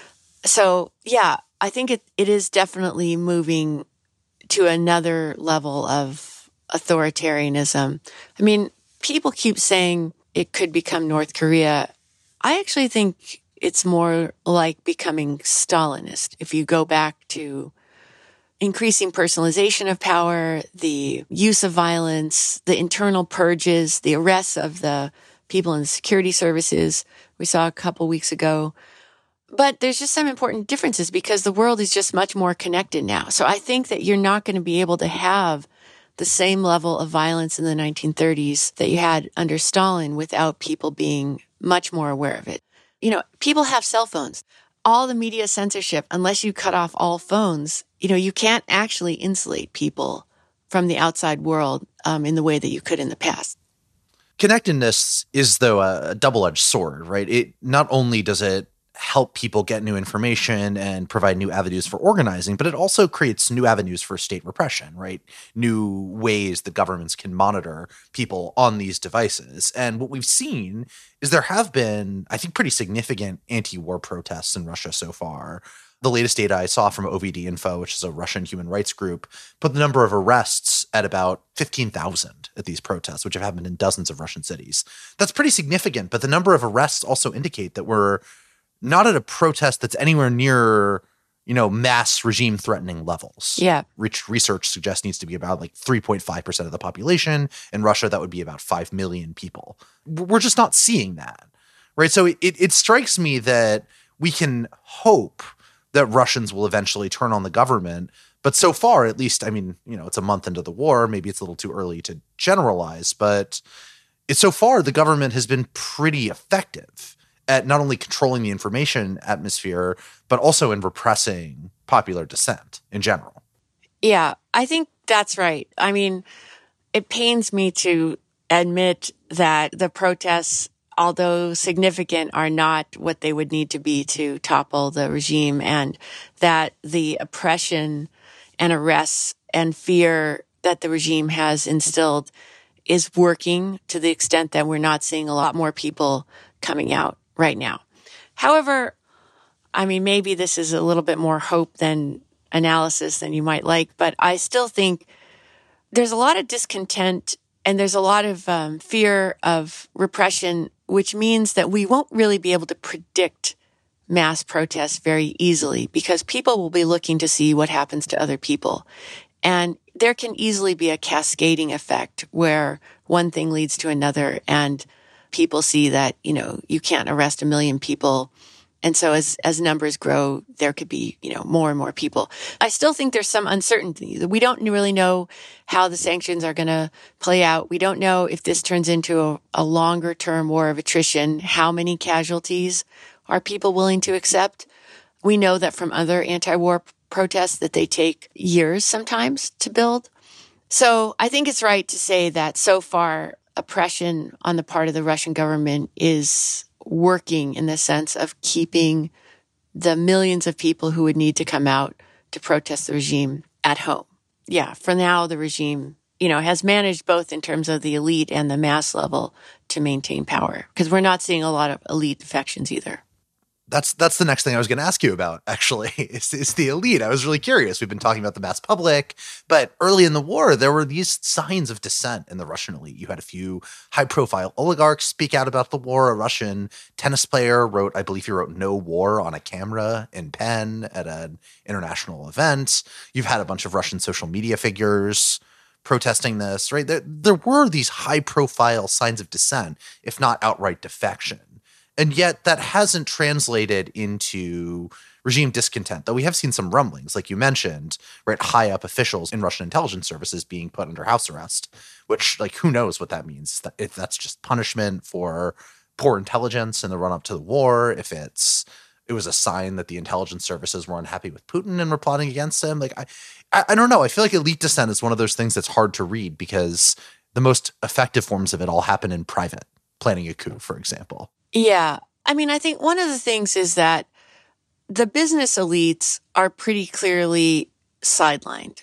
So, yeah, I think it, it is definitely moving to another level of authoritarianism. I mean, people keep saying it could become North Korea. I actually think it's more like becoming Stalinist. If you go back to increasing personalization of power, the use of violence, the internal purges, the arrests of the people in the security services we saw a couple weeks ago. But there's just some important differences because the world is just much more connected now. So I think that you're not going to be able to have the same level of violence in the nineteen thirties that you had under Stalin without people being much more aware of it. You know, people have cell phones. All the media censorship, unless you cut off all phones, you know, you can't actually insulate people from the outside world um, in the way that you could in the past. Connectedness is, though, a double-edged sword, right? It not only does it help people get new information and provide new avenues for organizing, but it also creates new avenues for state repression, right? New ways that governments can monitor people on these devices. And what we've seen is there have been, I think, pretty significant anti-war protests in Russia so far. The latest data I saw from O V D Info, which is a Russian human rights group, put the number of arrests at about fifteen thousand at these protests, which have happened in dozens of Russian cities. That's pretty significant, but the number of arrests also indicate that we're not at a protest that's anywhere near, you know, mass regime threatening levels. Yeah. Which research suggests needs to be about like three point five percent of the population. In Russia, that would be about five million people. We're just not seeing that, right? So it, it strikes me that we can hope that Russians will eventually turn on the government. But so far, at least, I mean, you know, it's a month into the war. Maybe it's a little too early to generalize, but it's so far the government has been pretty effective at not only controlling the information atmosphere, but also in repressing popular dissent in general. Yeah, I think that's right. I mean, it pains me to admit that the protests, although significant, are not what they would need to be to topple the regime, and that the oppression and arrests and fear that the regime has instilled is working to the extent that we're not seeing a lot more people coming out right now. However, I mean, maybe this is a little bit more hope than analysis than you might like, but I still think there's a lot of discontent and there's a lot of um, fear of repression, which means that we won't really be able to predict mass protests very easily because people will be looking to see what happens to other people. And there can easily be a cascading effect where one thing leads to another and people see that, you know, you can't arrest a million people. And so as, as numbers grow, there could be, you know, more and more people. I still think there's some uncertainty. We don't really know how the sanctions are going to play out. We don't know if this turns into a, a longer term war of attrition. How many casualties are people willing to accept? We know that from other anti-war protests that they take years sometimes to build. So I think it's right to say that so far oppression on the part of the Russian government is working in the sense of keeping the millions of people who would need to come out to protest the regime at home. Yeah, for now, the regime, you know, has managed both in terms of the elite and the mass level to maintain power because we're not seeing a lot of elite defections either. That's that's the next thing I was going to ask you about, actually, is, is the elite. I was really curious. We've been talking about the mass public, but early in the war, there were these signs of dissent in the Russian elite. You had a few high-profile oligarchs speak out about the war. A Russian tennis player wrote, I believe he wrote "No War" on a camera in pen at an international event. You've had a bunch of Russian social media figures protesting this, right? There, there were these high-profile signs of dissent, if not outright defection. And yet that hasn't translated into regime discontent, though we have seen some rumblings, like you mentioned, right? High up officials in Russian intelligence services being put under house arrest, which, like, who knows what that means? If that's just punishment for poor intelligence in the run up to the war, if it's it was a sign that the intelligence services were unhappy with Putin and were plotting against him. Like, I, I, I don't know. I feel like elite dissent is one of those things that's hard to read because the most effective forms of it all happen in private, planning a coup, for example. Yeah. I mean, I think one of the things is that the business elites are pretty clearly sidelined.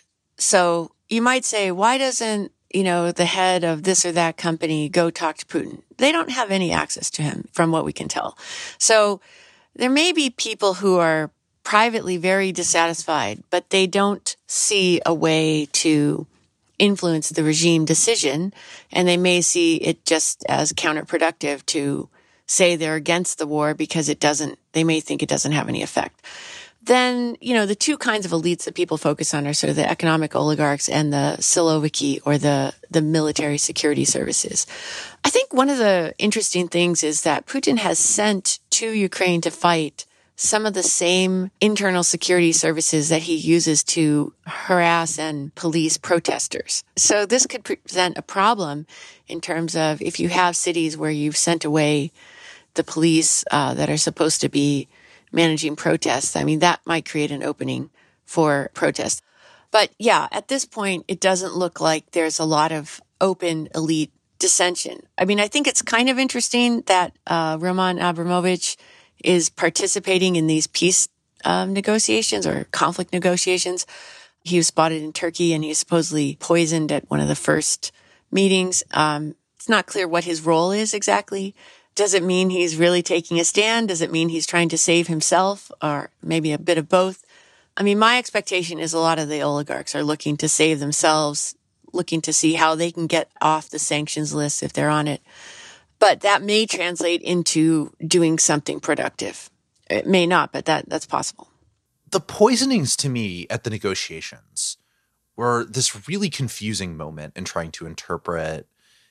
So you might say, why doesn't, you know, the head of this or that company go talk to Putin? They don't have any access to him from what we can tell. So there may be people who are privately very dissatisfied, but they don't see a way to influence the regime decision. And they may see it just as counterproductive to say they're against the war because it doesn't, they may think it doesn't have any effect. then, you know, the two kinds of elites that people focus on are sort of the economic oligarchs and the Siloviki, or the, the military security services. I think one of the interesting things is that Putin has sent to Ukraine to fight some of the same internal security services that he uses to harass and police protesters. So this could present a problem in terms of if you have cities where you've sent away the police uh, that are supposed to be managing protests. I mean, that might create an opening for protests. But yeah, at this point, it doesn't look like there's a lot of open elite dissension. I mean, I think it's kind of interesting that uh, Roman Abramovich is participating in these peace um, negotiations or conflict negotiations. He was spotted in Turkey and he was supposedly poisoned at one of the first meetings. Um, it's not clear what his role is exactly. Does it mean he's really taking a stand? Does it mean he's trying to save himself, or maybe a bit of both? I mean, my expectation is a lot of the oligarchs are looking to save themselves, looking to see how they can get off the sanctions list if they're on it. But that may translate into doing something productive. It may not, but that that's possible. The poisonings to me at the negotiations were this really confusing moment in trying to interpret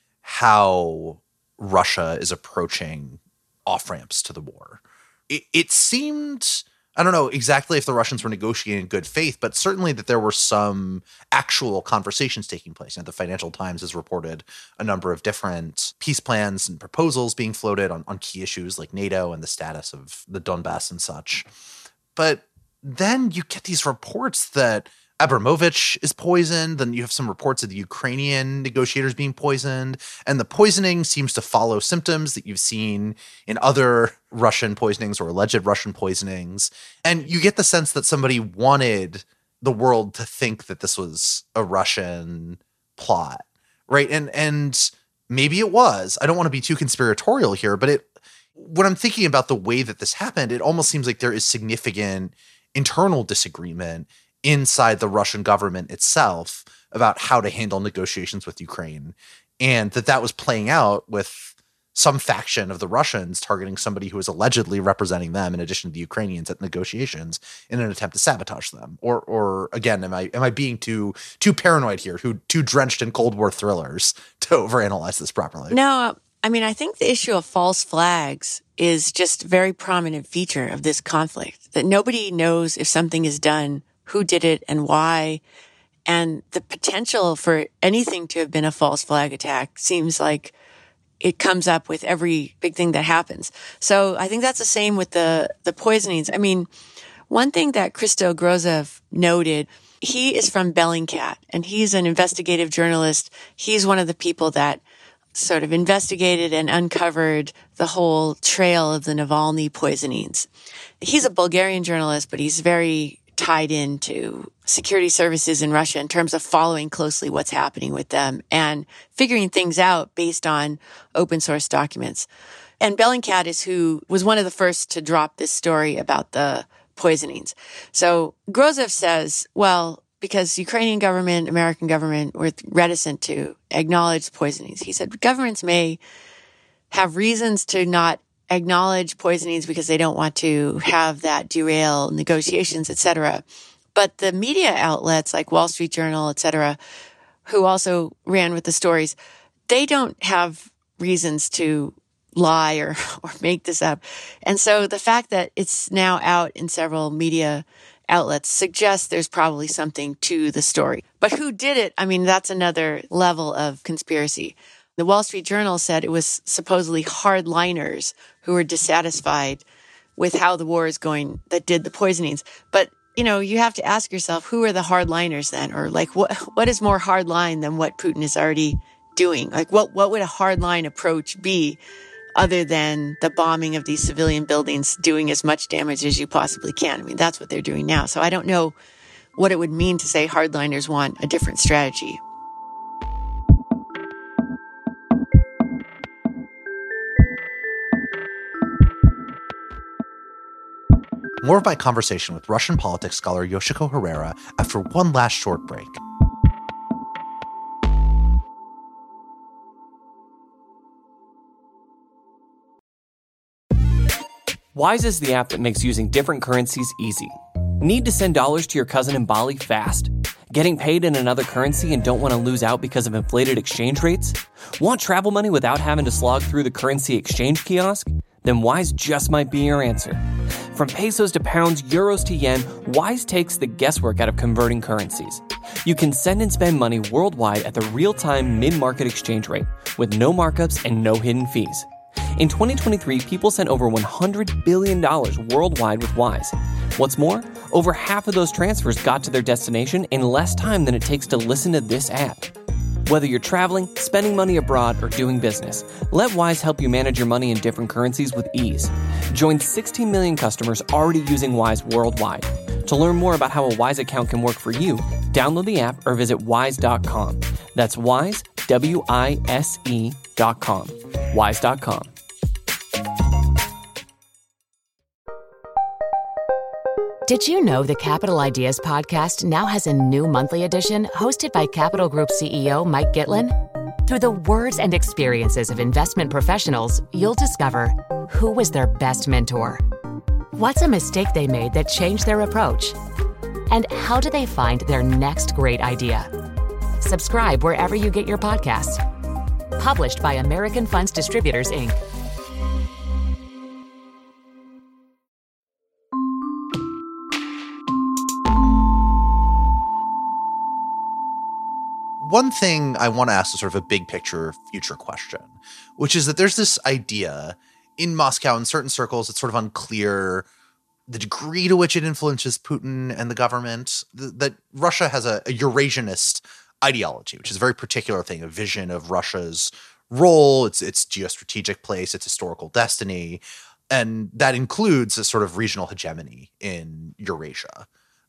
how Russia is approaching off-ramps to the war. It, it seemed, I don't know exactly if the Russians were negotiating in good faith, but certainly that there were some actual conversations taking place. You know, the Financial Times has reported a number of different peace plans and proposals being floated on, on key issues like NATO and the status of the Donbass and such. But then you get these reports that Abramovich is poisoned. Then you have some reports of the Ukrainian negotiators being poisoned. And the poisoning seems to follow symptoms that you've seen in other Russian poisonings or alleged Russian poisonings. And you get the sense that somebody wanted the world to think that this was a Russian plot, right? And and maybe it was. I don't want to be too conspiratorial here, but it when I'm thinking about the way that this happened, it almost seems like there is significant internal disagreement inside the Russian government itself about how to handle negotiations with Ukraine, and that that was playing out with some faction of the Russians targeting somebody who was allegedly representing them in addition to the Ukrainians at negotiations in an attempt to sabotage them. Or, or again, am I am I being too too paranoid here, who too drenched in Cold War thrillers to overanalyze this properly? No, I mean, I think the issue of false flags is just a very prominent feature of this conflict, that nobody knows if something is done, who did it and why. And the potential for anything to have been a false flag attack seems like it comes up with every big thing that happens. So I think that's the same with the, the poisonings. I mean, one thing that Christo Grozev noted, he is from Bellingcat and he's an investigative journalist. He's one of the people that sort of investigated and uncovered the whole trail of the Navalny poisonings. He's a Bulgarian journalist, but he's very tied into security services in Russia in terms of following closely what's happening with them and figuring things out based on open source documents. And Bellingcat is who was one of the first to drop this story about the poisonings. So Grozev says, well, because Ukrainian government, American government were reticent to acknowledge the poisonings. He said governments may have reasons to not acknowledge poisonings because they don't want to have that derail negotiations, et cetera. But the media outlets like Wall Street Journal, et cetera, who also ran with the stories, they don't have reasons to lie or, or make this up. And so the fact that it's now out in several media outlets suggests there's probably something to the story. But who did it? I mean, that's another level of conspiracy. The Wall Street Journal said it was supposedly hardliners who were dissatisfied with how the war is going that did the poisonings. But, you know, you have to ask yourself, who are the hardliners then? Or like, what what is more hardline than what Putin is already doing? Like, what, what would a hardline approach be other than the bombing of these civilian buildings, doing as much damage as you possibly can? I mean, that's what they're doing now. So I don't know what it would mean to say hardliners want a different strategy. More of my conversation with Russian politics scholar Yoshiko Herrera after one last short break. Wise is the app that makes using different currencies easy. Need to send dollars to your cousin in Bali fast? Getting paid in another currency and don't want to lose out because of inflated exchange rates? Want travel money without having to slog through the currency exchange kiosk? Then Wise just might be your answer. From pesos to pounds, euros to yen, Wise takes the guesswork out of converting currencies. You can send and spend money worldwide at the real-time mid-market exchange rate with no markups and no hidden fees. In twenty twenty-three, people sent over one hundred billion dollars worldwide with Wise. What's more, over half of those transfers got to their destination in less time than it takes to listen to this app. Whether you're traveling, spending money abroad, or doing business, let Wise help you manage your money in different currencies with ease. Join sixteen million customers already using Wise worldwide. To learn more about how a Wise account can work for you, download the app or visit wise dot com. That's Wise, W I S E dot com. wise dot com. Did you know the Capital Ideas podcast now has a new monthly edition hosted by Capital Group C E O Mike Gitlin? Through the words and experiences of investment professionals, you'll discover who was their best mentor, what's a mistake they made that changed their approach, and how do they find their next great idea. Subscribe wherever you get your podcasts. Published by American Funds Distributors, Incorporated. One thing I want to ask is sort of a big picture future question, which is that there's this idea in Moscow, in certain circles, it's sort of unclear the degree to which it influences Putin and the government, th- that Russia has a, a Eurasianist ideology, which is a very particular thing, a vision of Russia's role, its its geostrategic place, its historical destiny, and that includes a sort of regional hegemony in Eurasia.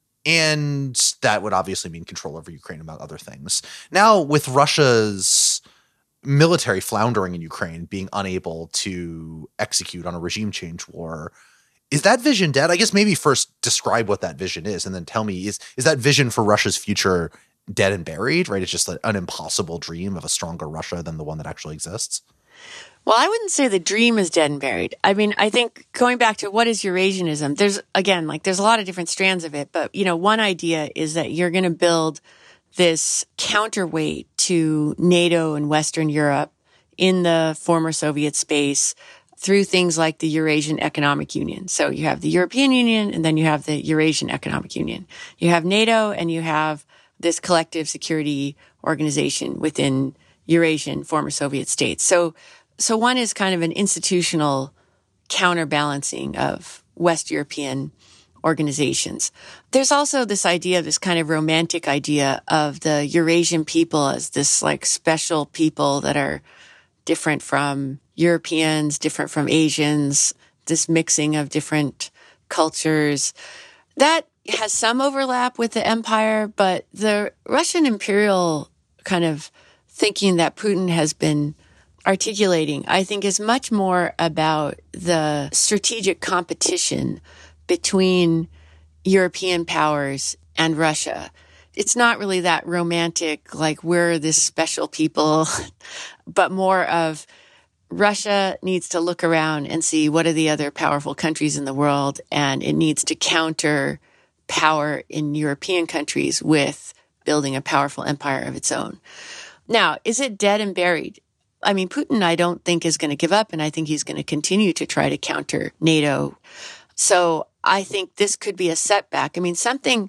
And that would obviously mean control over Ukraine, among other things. Now, with Russia's military floundering in Ukraine, being unable to execute on a regime change war, is that vision dead? I guess maybe first describe what that vision is, and then tell me, is is that vision for Russia's future dead and buried, right? It's just an impossible dream of a stronger Russia than the one that actually exists? Well, I wouldn't say the dream is dead and buried. I mean, I think going back to what is Eurasianism, there's, again, like there's a lot of different strands of it. But, you know, one idea is that you're going to build this counterweight to NATO and Western Europe in the former Soviet space through things like the Eurasian Economic Union. So you have the European Union and then you have the Eurasian Economic Union. You have NATO and you have this collective security organization within Eurasian former Soviet states. So So one is kind of an institutional counterbalancing of West European organizations. There's also this idea, this kind of romantic idea of the Eurasian people as this like special people that are different from Europeans, different from Asians, this mixing of different cultures. That has some overlap with the empire, but the Russian imperial kind of thinking that Putin has been articulating, I think, is much more about the strategic competition between European powers and Russia. It's not really that romantic, like we're this special people, but more of Russia needs to look around and see what are the other powerful countries in the world, and it needs to counter power in European countries with building a powerful empire of its own. Now, is it dead and buried? I mean, Putin, I don't think is going to give up, and I think he's going to continue to try to counter NATO. So I think this could be a setback. I mean, something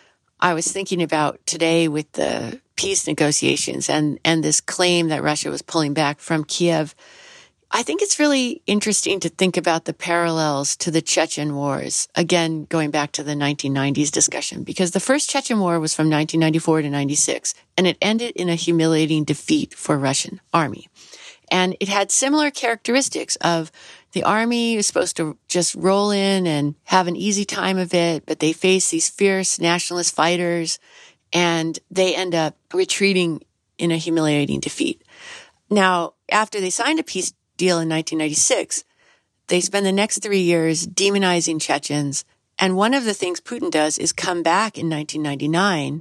I was thinking about today with the peace negotiations and, and this claim that Russia was pulling back from Kiev, I think it's really interesting to think about the parallels to the Chechen wars. Again, going back to the nineteen nineties discussion, because the first Chechen war was from nineteen ninety-four to ninety-six, and it ended in a humiliating defeat for Russian army. And it had similar characteristics of the army was supposed to just roll in and have an easy time of it, but they face these fierce nationalist fighters and they end up retreating in a humiliating defeat. Now, after they signed a peace deal in nineteen ninety-six, they spend the next three years demonizing Chechens. And one of the things Putin does is come back in nineteen ninety-nine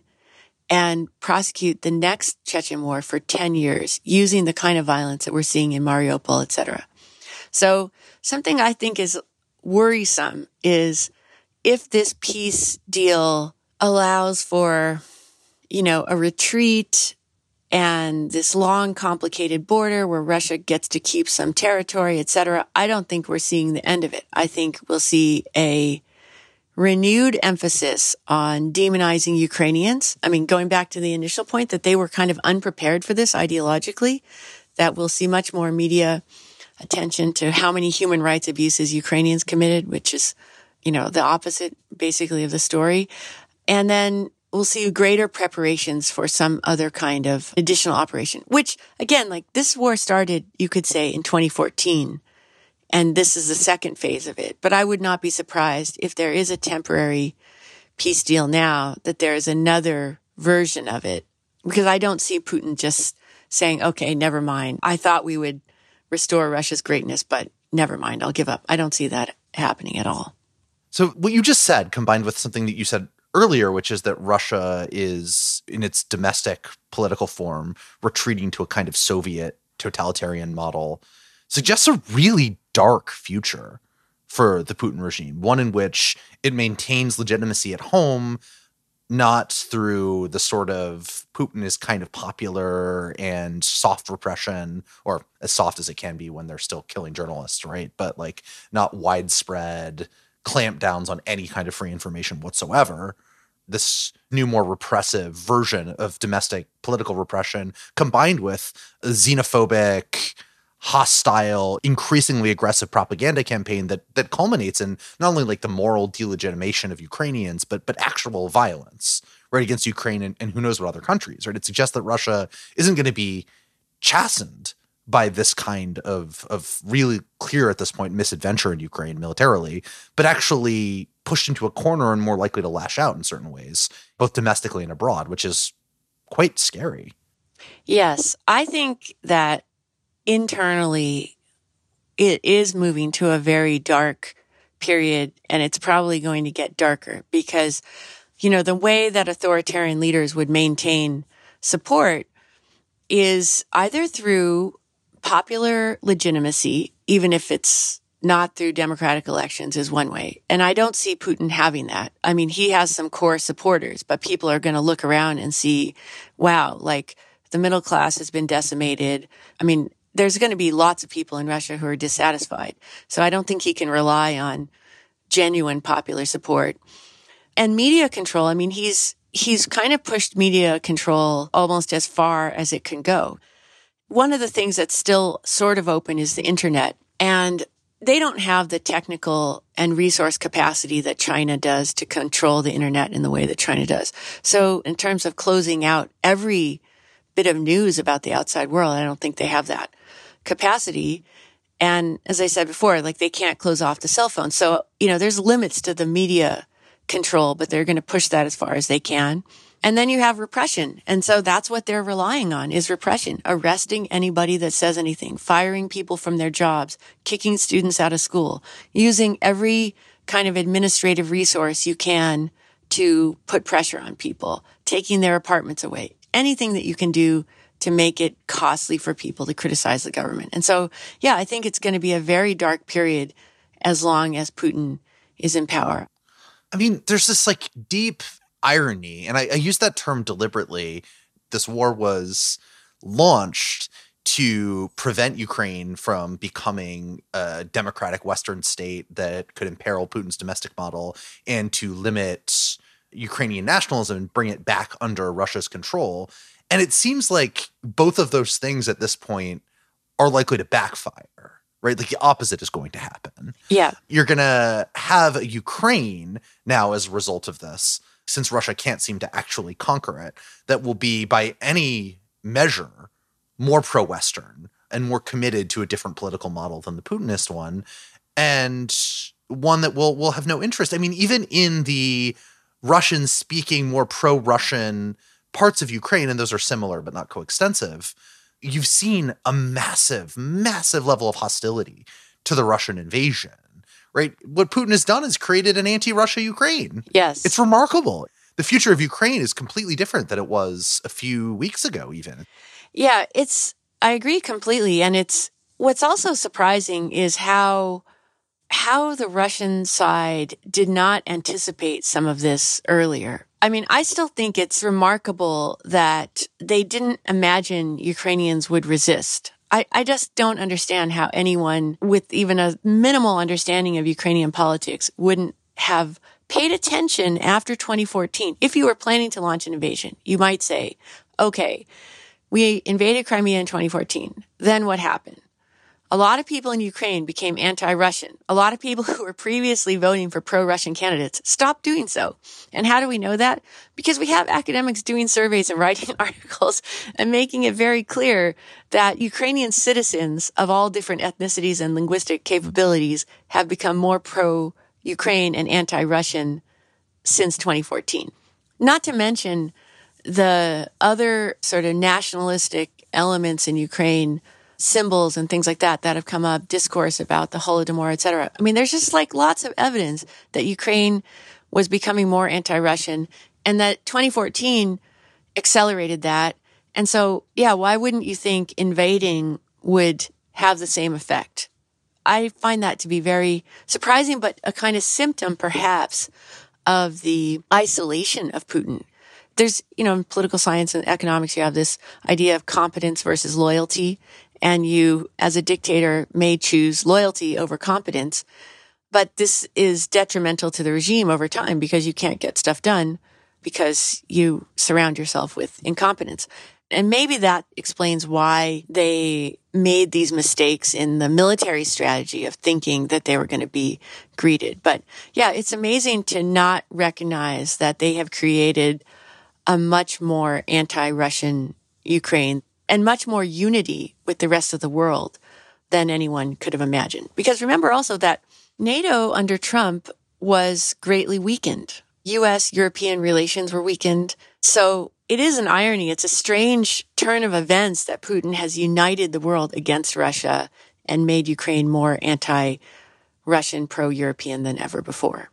and prosecute the next Chechen war for ten years, using the kind of violence that we're seeing in Mariupol, et cetera. So something I think is worrisome is if this peace deal allows for, you know, a retreat and this long, complicated border where Russia gets to keep some territory, et cetera, I don't think we're seeing the end of it. I think we'll see a renewed emphasis on demonizing Ukrainians. I mean, going back to the initial point that they were kind of unprepared for this ideologically, that we'll see much more media attention to how many human rights abuses Ukrainians committed, which is, you know, the opposite basically of the story. And then we'll see greater preparations for some other kind of additional operation, which again, like this war started, you could say, in twenty fourteen. And this is the second phase of it. But I would not be surprised if there is a temporary peace deal now, that there is another version of it. Because I don't see Putin just saying, okay, never mind. I thought we would restore Russia's greatness, but never mind, I'll give up. I don't see that happening at all. So what you just said, combined with something that you said earlier, which is that Russia is, in its domestic political form, retreating to a kind of Soviet totalitarian model, suggests a really dark future for the Putin regime, one in which it maintains legitimacy at home, not through the sort of Putin is kind of popular and soft repression, or as soft as it can be when they're still killing journalists, right? But like not widespread clampdowns on any kind of free information whatsoever. This new, more repressive version of domestic political repression combined with a xenophobic, hostile, increasingly aggressive propaganda campaign that that culminates in not only like the moral delegitimation of Ukrainians, but but actual violence, right, against Ukraine and, and who knows what other countries, right? It suggests that Russia isn't going to be chastened by this kind of of really clear at this point misadventure in Ukraine militarily, but actually pushed into a corner and more likely to lash out in certain ways, both domestically and abroad, which is quite scary. Yes, I think that internally, it is moving to a very dark period, and it's probably going to get darker because, you know, the way that authoritarian leaders would maintain support is either through popular legitimacy, even if it's not through democratic elections, is one way. And I don't see Putin having that. I mean, he has some core supporters, but people are going to look around and see, wow, like the middle class has been decimated. I mean, there's going to be lots of people in Russia who are dissatisfied. So I don't think he can rely on genuine popular support. And media control, I mean, he's he's kind of pushed media control almost as far as it can go. One of the things that's still sort of open is the internet. And they don't have the technical and resource capacity that China does to control the internet in the way that China does. So in terms of closing out every bit of news about the outside world, I don't think they have that capacity. And as I said before, like they can't close off the cell phone. So, you know, there's limits to the media control, but they're going to push that as far as they can. And then you have repression. And so that's what they're relying on is repression, arresting anybody that says anything, firing people from their jobs, kicking students out of school, using every kind of administrative resource you can to put pressure on people, taking their apartments away, anything that you can do to make it costly for people to criticize the government. And so, yeah, I think it's going to be a very dark period as long as Putin is in power. I mean, there's this like deep irony, and I, I use that term deliberately. This war was launched to prevent Ukraine from becoming a democratic Western state that could imperil Putin's domestic model and to limit Ukrainian nationalism and bring it back under Russia's control. And it seems like both of those things at this point are likely to backfire, right? Like the opposite is going to happen. Yeah. You're going to have a Ukraine now as a result of this, since Russia can't seem to actually conquer it, that will be by any measure more pro-Western and more committed to a different political model than the Putinist one, and one that will will have no interest. I mean, even in the Russian-speaking, more pro-Russian parts of Ukraine, and those are similar but not coextensive, you've seen a massive, massive level of hostility to the Russian invasion, right? What Putin has done is created an anti-Russia Ukraine. Yes. It's remarkable. The future of Ukraine is completely different than it was a few weeks ago, even. Yeah, it's, I agree completely. And it's, what's also surprising is how how the Russian side did not anticipate some of this earlier. I mean, I still think it's remarkable that they didn't imagine Ukrainians would resist. I, I just don't understand how anyone with even a minimal understanding of Ukrainian politics wouldn't have paid attention after twenty fourteen. If you were planning to launch an invasion, you might say, okay, we invaded Crimea in twenty fourteen. Then what happened? A lot of people in Ukraine became anti-Russian. A lot of people who were previously voting for pro-Russian candidates stopped doing so. And how do we know that? Because we have academics doing surveys and writing articles and making it very clear that Ukrainian citizens of all different ethnicities and linguistic capabilities have become more pro-Ukraine and anti-Russian since twenty fourteen. Not to mention the other sort of nationalistic elements in Ukraine, symbols and things like that that have come up, discourse about the Holodomor, et cetera. I mean, there's just like lots of evidence that Ukraine was becoming more anti-Russian and that twenty fourteen accelerated that. And so, yeah, why wouldn't you think invading would have the same effect? I find that to be very surprising, but a kind of symptom perhaps of the isolation of Putin. There's, you know, in political science and economics, you have this idea of competence versus loyalty. And you, as a dictator, may choose loyalty over competence. But this is detrimental to the regime over time because you can't get stuff done because you surround yourself with incompetence. And maybe that explains why they made these mistakes in the military strategy of thinking that they were going to be greeted. But yeah, it's amazing to not recognize that they have created a much more anti-Russian Ukraine and much more unity with the rest of the world than anyone could have imagined. Because remember also that NATO under Trump was greatly weakened. U S European relations were weakened. So it is an irony. It's a strange turn of events that Putin has united the world against Russia and made Ukraine more anti-Russian, pro-European than ever before.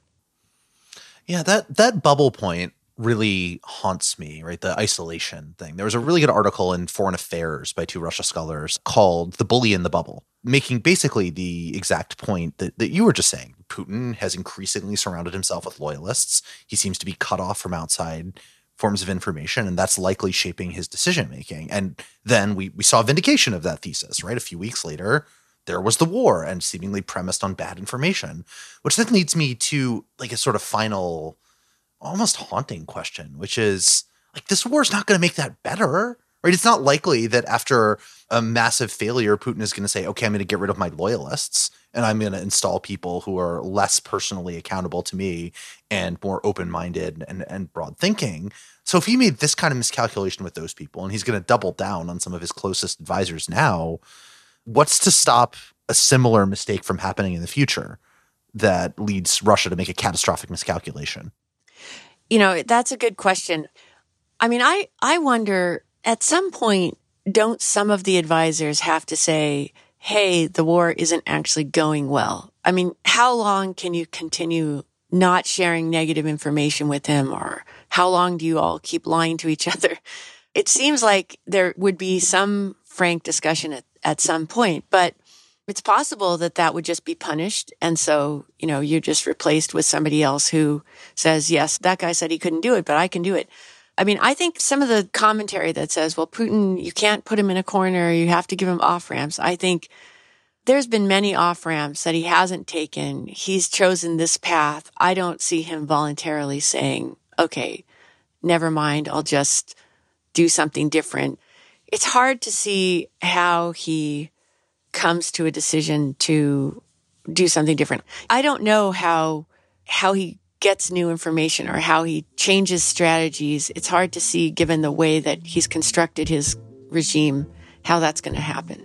Yeah, that that bubble point really haunts me, right? The isolation thing. There was a really good article in Foreign Affairs by two Russia scholars called The Bully in the Bubble, making basically the exact point that, that you were just saying. Putin has increasingly surrounded himself with loyalists. He seems to be cut off from outside forms of information, and that's likely shaping his decision-making. And then we, we saw vindication of that thesis, right? A few weeks later, there was the war and seemingly premised on bad information, which then leads me to like a sort of final almost haunting question, which is like, this war is not going to make that better, right? It's not likely that after a massive failure, Putin is going to say, okay, I'm going to get rid of my loyalists and I'm going to install people who are less personally accountable to me and more open-minded and, and broad thinking. So if he made this kind of miscalculation with those people and he's going to double down on some of his closest advisors now, what's to stop a similar mistake from happening in the future that leads Russia to make a catastrophic miscalculation? You know, that's a good question. I mean, I, I wonder, at some point, don't some of the advisors have to say, hey, the war isn't actually going well? I mean, how long can you continue not sharing negative information with him? Or how long do you all keep lying to each other? It seems like there would be some frank discussion at, at some point, but it's possible that that would just be punished. And so, you know, you're just replaced with somebody else who says, yes, that guy said he couldn't do it, but I can do it. I mean, I think some of the commentary that says, well, Putin, you can't put him in a corner, you have to give him off ramps. I think there's been many off ramps that he hasn't taken. He's chosen this path. I don't see him voluntarily saying, okay, never mind, I'll just do something different. It's hard to see how he comes to a decision to do something different. I don't know how how he gets new information or how he changes strategies. It's hard to see, given the way that he's constructed his regime, how that's going to happen.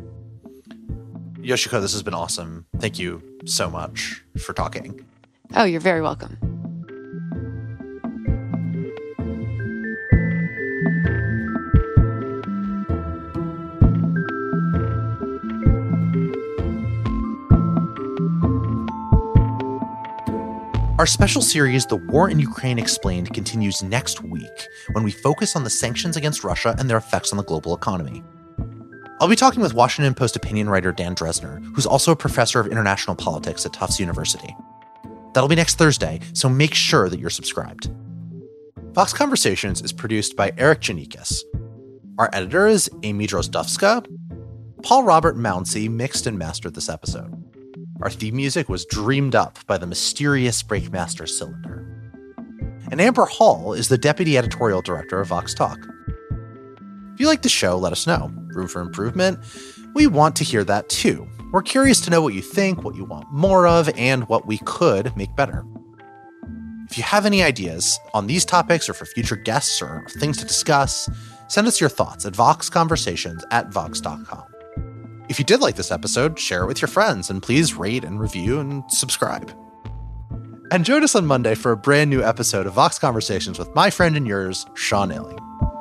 Yoshiko, this has been awesome. Thank you so much for talking. Oh, you're very welcome. Our special series, The War in Ukraine Explained, continues next week when we focus on the sanctions against Russia and their effects on the global economy. I'll be talking with Washington Post opinion writer Dan Dresner, who's also a professor of international politics at Tufts University. That'll be next Thursday, so make sure that you're subscribed. Vox Conversations is produced by Eric Janikis. Our editor is Amy Drozdowska. Paul Robert Mounsey mixed and mastered this episode. Our theme music was dreamed up by the mysterious Breakmaster Cylinder. And Amber Hall is the deputy editorial director of Vox Talk. If you like the show, let us know. Room for improvement? We want to hear that too. We're curious to know what you think, what you want more of, and what we could make better. If you have any ideas on these topics or for future guests or things to discuss, send us your thoughts at voxconversations at vox dot com. If you did like this episode, share it with your friends, and please rate and review and subscribe. And join us on Monday for a brand new episode of Vox Conversations with my friend and yours, Sean Illing.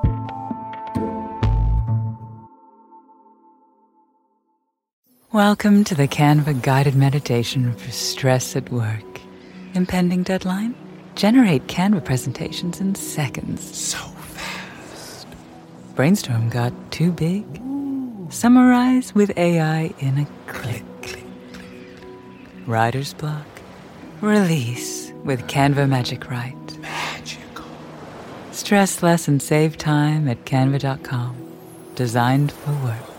Welcome to the Canva guided meditation for stress at work. Impending deadline? Generate Canva presentations in seconds. So fast. Brainstorm got too big? Summarize with A I in a click. click, click. Writer's block? Release with Canva Magic Write. Magical. Stress less and save time at canva dot com. Designed for work.